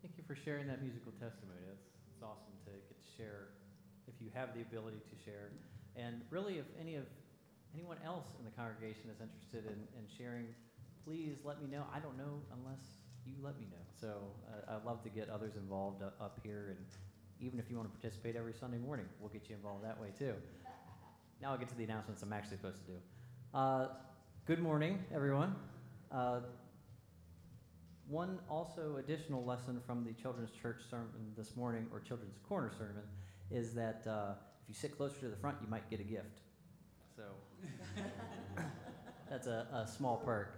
Thank you for sharing that musical testimony. It's awesome to get to share, if you have the ability to share. And really, if anyone else in the congregation is interested in sharing, please let me know. I don't know unless you let me know. So I'd love to get others involved up here. And even if you want to participate every Sunday morning, we'll get you involved that way too. Now I'll get to the announcements I'm actually supposed to do. Good morning, everyone. One also additional lesson from the Children's Church sermon this morning, or Children's Corner sermon, is that if you sit closer to the front, you might get a gift. So that's a small perk.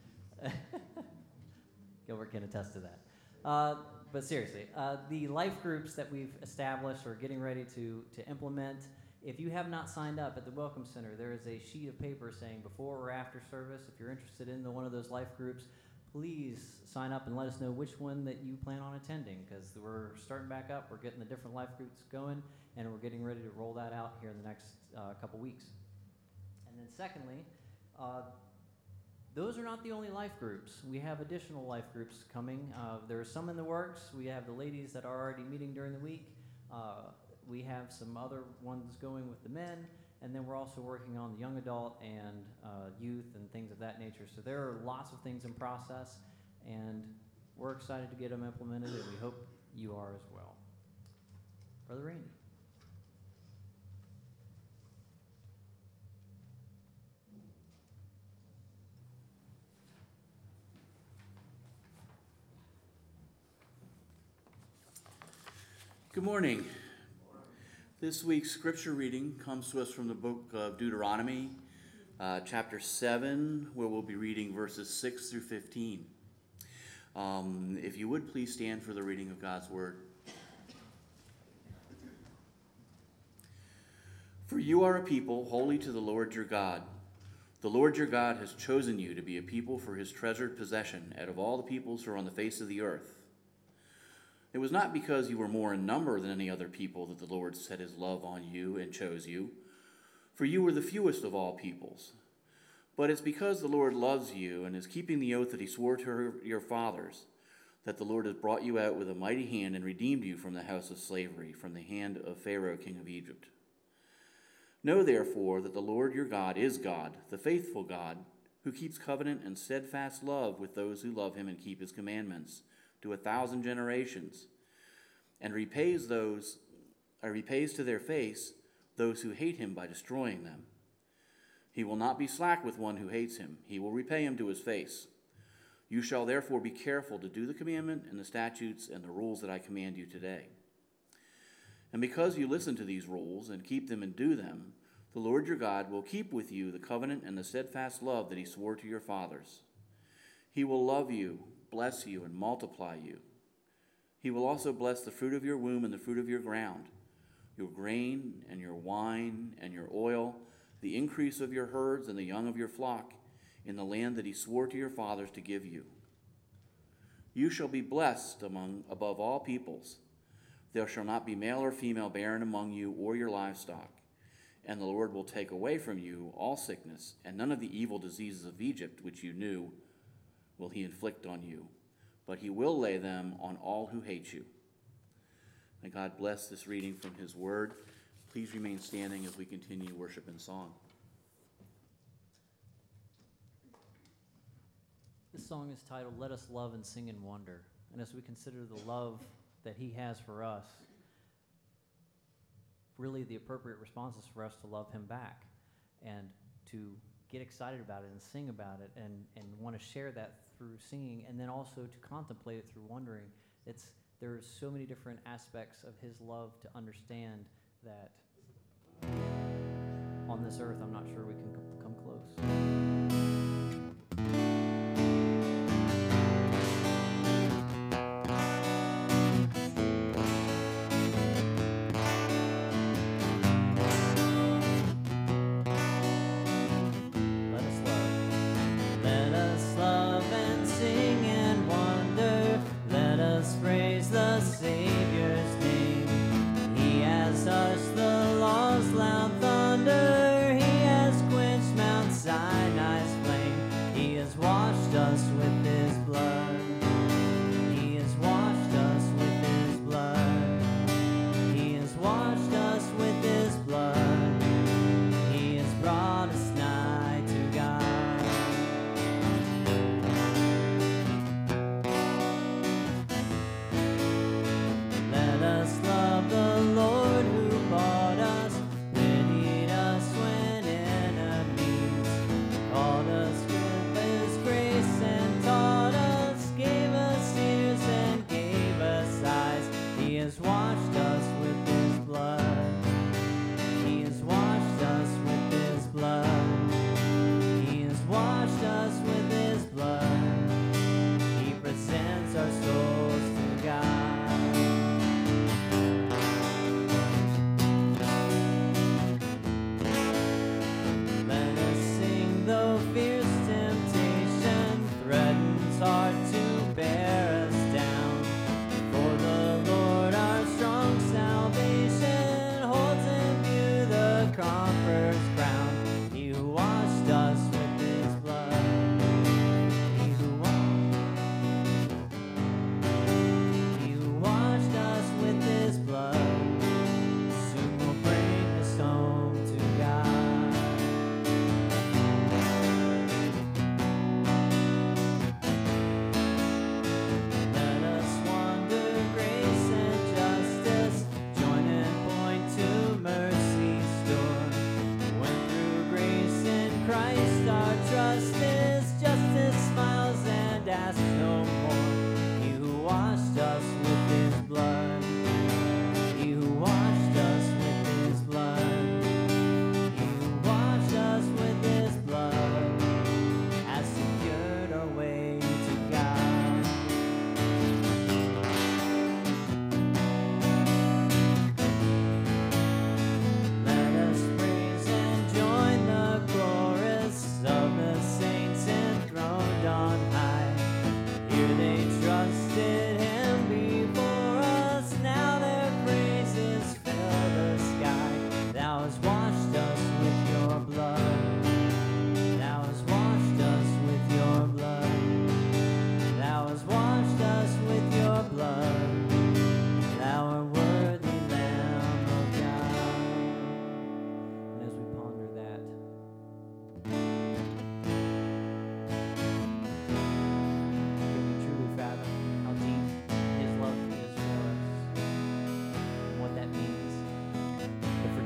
Gilbert can attest to that. But seriously, the life groups that we've established or getting ready to implement, if you have not signed up at the Welcome Center, there is a sheet of paper saying before or after service. If you're interested in one of those life groups, please sign up and let us know which one that you plan on attending, because we're starting back up. We're getting the different life groups going, and we're getting ready to roll that out here in the next couple weeks. And then secondly, those are not the only life groups. We have additional life groups coming. There are some in the works. We have the ladies that are already meeting during the week. We have some other ones going with the men. And then we're also working on the young adult and youth and things of that nature. So there are lots of things in process, and we're excited to get them implemented, and we hope you are as well. Brother Randy. Good morning. This week's scripture reading comes to us from the book of Deuteronomy, chapter 7, where we'll be reading verses 6 through 15. If you would, please stand for the reading of God's word. For you are a people holy to the Lord your God. The Lord your God has chosen you to be a people for his treasured possession out of all the peoples who are on the face of the earth. It was not because you were more in number than any other people that the Lord set his love on you and chose you, for you were the fewest of all peoples. But it's because the Lord loves you and is keeping the oath that he swore to your fathers, that the Lord has brought you out with a mighty hand and redeemed you from the house of slavery, from the hand of Pharaoh, king of Egypt. Know therefore that the Lord your God is God, the faithful God, who keeps covenant and steadfast love with those who love him and keep his commandments, to 1,000 generations, and repays to their face those who hate him by destroying them. He will not be slack with one who hates him. He will repay him to his face. You shall therefore be careful to do the commandment and the statutes and the rules that I command you today. And because you listen to these rules and keep them and do them, the Lord your God will keep with you the covenant and the steadfast love that he swore to your fathers. He will love you, bless you, and multiply you. He will also bless the fruit of your womb and the fruit of your ground, your grain and your wine and your oil, the increase of your herds and the young of your flock, in the land that he swore to your fathers to give you. You shall be blessed above all peoples. There shall not be male or female barren among you or your livestock. And the Lord will take away from you all sickness, and none of the evil diseases of Egypt which you knew will he inflict on you, but he will lay them on all who hate you. May God bless this reading from his word. Please remain standing as we continue worship and song. This song is titled, Let Us Love and Sing in Wonder. And as we consider the love that he has for us, really the appropriate response is for us to love him back and to get excited about it and sing about it and want to share that through singing, and then also to contemplate it through wondering. There's so many different aspects of his love to understand that on this earth I'm not sure we can come close. Loud thunder, he has quenched Mount Sinai.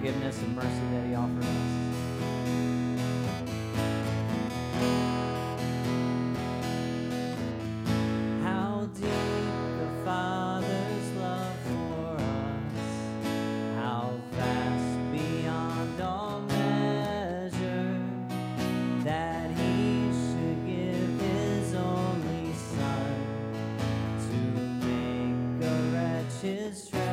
forgiveness and mercy that he offered us. How deep the Father's love for us, how vast beyond all measure, that he should give his only Son to make a wretch his treasure.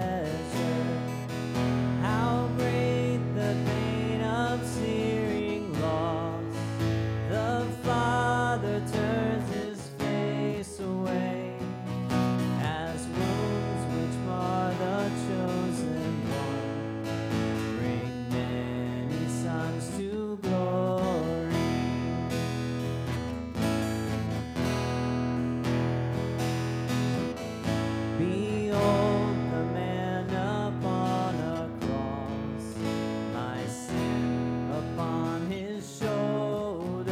How great the pain of searing loss, the Father turns his face away, as wounds which mar the chosen one bring many sons to glory. Behold the man upon a cross, my sin upon his shoulders.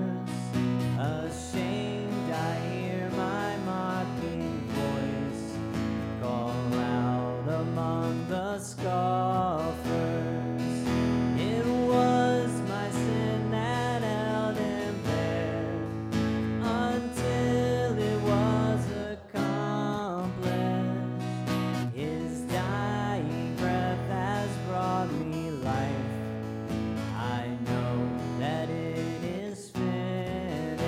Ashamed I hear my mocking voice call out among the scoffers. It was my sin that held him there until it was accomplished. His dying breath has brought me life. I know that it is finished.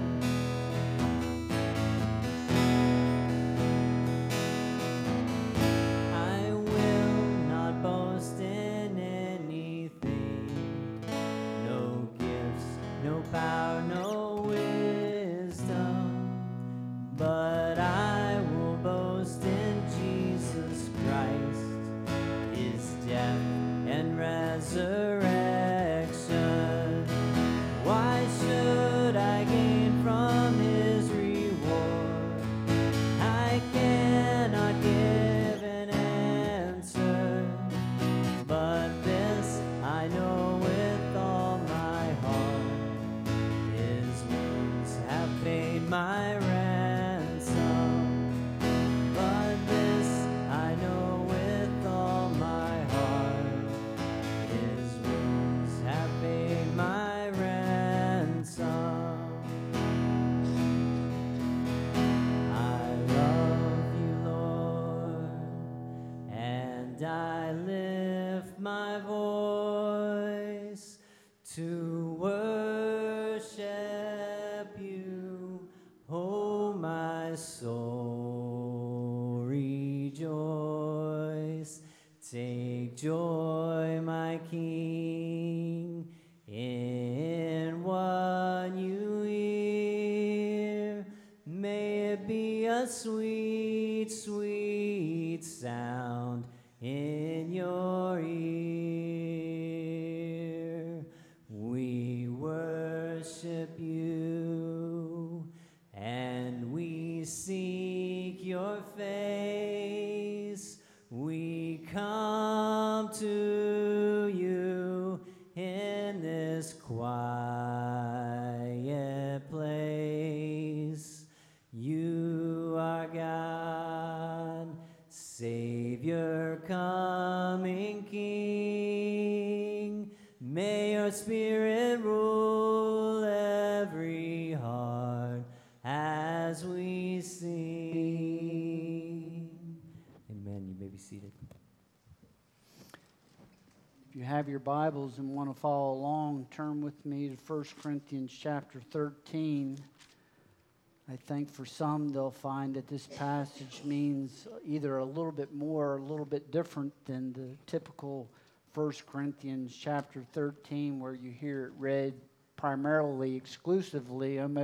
I will not boast in anything, no gifts, no power, no wisdom, but I will boast in Jesus Christ, his death and resurrection. Why should I gain from his reward? I cannot give an answer, but this I know with all my heart, his wounds have paid my ransom. But this I know with all my heart, his wounds have paid my ransom. I love you, Lord, and I lift my voice to worship you. Oh, my soul, rejoice. Take joy, my King, in what you hear. May it be a sweet, sweet sound in your ear. We worship you and we seek your face. We come to you in this quiet place. You are God, Savior, coming King. May your Spirit rule every heart as we sing. Amen. You may be seated. If you have your Bibles and want to follow along, turn with me to 1 Corinthians chapter 13. I think for some they'll find that this passage means either a little bit more or a little bit different than the typical 1 Corinthians chapter 13 where you hear it read primarily, exclusively,